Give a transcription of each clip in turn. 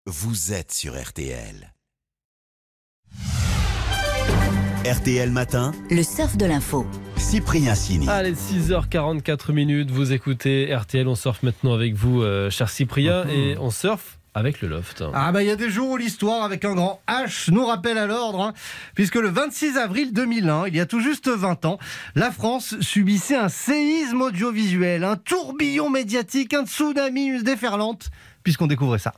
vous êtes sur RTL. RTL Matin, le surf de l'info. Cyprien Sini. Allez, 6h44, vous écoutez RTL, on surfe maintenant avec vous, cher Cyprien, et on surfe avec le loft. Il y a des jours où l'histoire avec un grand H nous rappelle à l'ordre, puisque le 26 avril 2001, il y a tout juste 20 ans, la France subissait un séisme audiovisuel, un tourbillon médiatique, un tsunami, une déferlante, puisqu'on découvrait ça.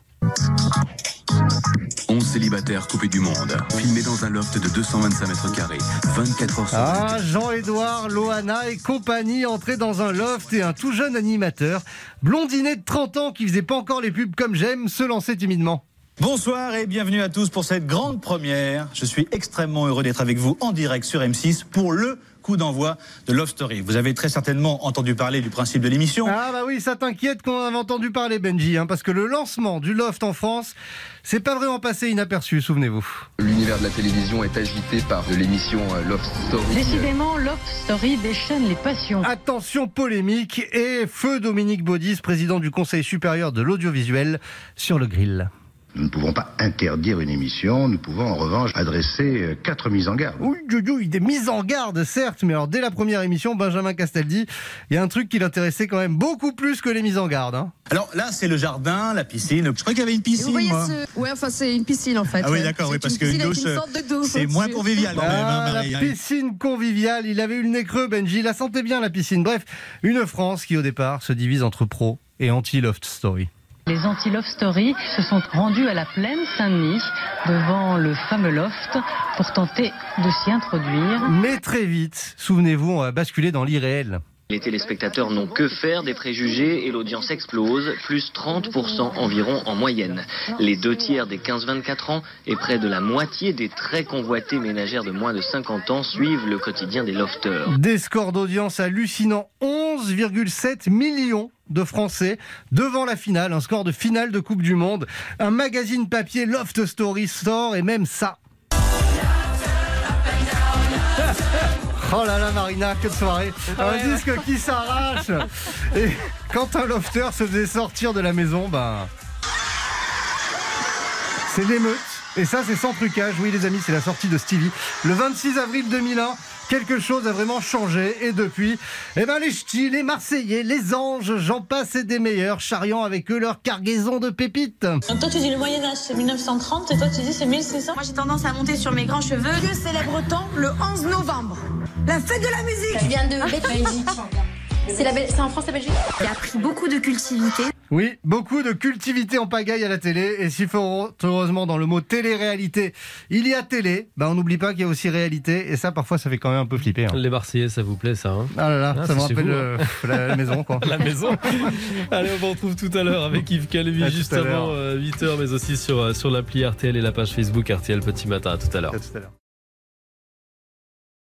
11 célibataires coupés du monde, filmés dans un loft de 225 mètres carrés, 24 heures sur 24. Jean-Édouard, Loana et compagnie entraient dans un loft et un tout jeune animateur, blondinet de 30 ans qui faisait pas encore les pubs comme j'aime, se lançait timidement. Bonsoir et bienvenue à tous pour cette grande première. Je suis extrêmement heureux d'être avec vous en direct sur M6 pour le coup d'envoi de Love Story. Vous avez très certainement entendu parler du principe de l'émission. Oui, ça t'inquiète qu'on en avait entendu parler, Benji, parce que le lancement du Loft en France, c'est pas vraiment passé inaperçu, souvenez-vous. L'univers de la télévision est agité par l'émission Love Story. Décidément, Love Story déchaîne les passions. Attention polémique et feu Dominique Baudis, président du Conseil supérieur de l'audiovisuel, sur le grill. Nous ne pouvons pas interdire une émission, nous pouvons en revanche adresser 4 mises en garde. Oui, des mises en garde, certes, mais alors dès la première émission, Benjamin Castaldi, il y a un truc qui l'intéressait quand même beaucoup plus que les mises en garde. Alors là, c'est le jardin, la piscine. Je crois qu'il y avait une piscine. Vous voyez c'est une piscine en fait. Ah oui, d'accord, parce qu'une douche, c'est moins convivial. La piscine conviviale, il avait eu le nez creux, Benji, il la sentait bien la piscine. Bref, une France qui au départ se divise entre pro et anti-Love Story. Les anti-Love Story se sont rendus à la plaine Saint-Denis, devant le fameux loft, pour tenter de s'y introduire. Mais très vite, souvenez-vous, on va basculer dans l'irréel. Les téléspectateurs n'ont que faire des préjugés et l'audience explose, plus 30% environ en moyenne. Les 2/3 des 15-24 ans et près de la moitié des très convoitées ménagères de moins de 50 ans suivent le quotidien des lofters. Des scores d'audience hallucinants, 11,7 millions de Français devant la finale, un score de finale de Coupe du Monde. Un magazine papier Love Story sort et même ça. Oh là là Marina, quelle soirée. Un disque qui s'arrache. Et quand un lofter se faisait sortir de la maison, c'est l'émeute. Et ça c'est sans trucage. Oui les amis, c'est la sortie de Stevie. Le 26 avril 2001, quelque chose a vraiment changé. Et depuis, les ch'tis, les Marseillais, les anges, j'en passe et des meilleurs, charriant avec eux leur cargaison de pépites. Donc toi tu dis le Moyen-Âge c'est 1930 et toi tu dis c'est 1600. Moi j'ai tendance à monter sur mes grands cheveux. Que célèbre-t-on le 11 novembre? La fête de la musique. Tu viens de Belgique. C'est en France la Belgique. J'ai appris beaucoup de cultivité. Oui, beaucoup de cultivité en pagaille à la télé. Et s'il faut heureusement dans le mot télé-réalité, il y a télé, on n'oublie pas qu'il y a aussi réalité. Et ça, parfois, ça fait quand même un peu flipper. Les Marseillais, ça vous plaît, ça Ah là là, ça me rappelle la maison, quoi. La maison. Allez, on vous retrouve tout à l'heure avec Yves Calvi, juste avant 8h, mais aussi sur l'appli RTL et la page Facebook RTL Petit Matin. À tout à l'heure.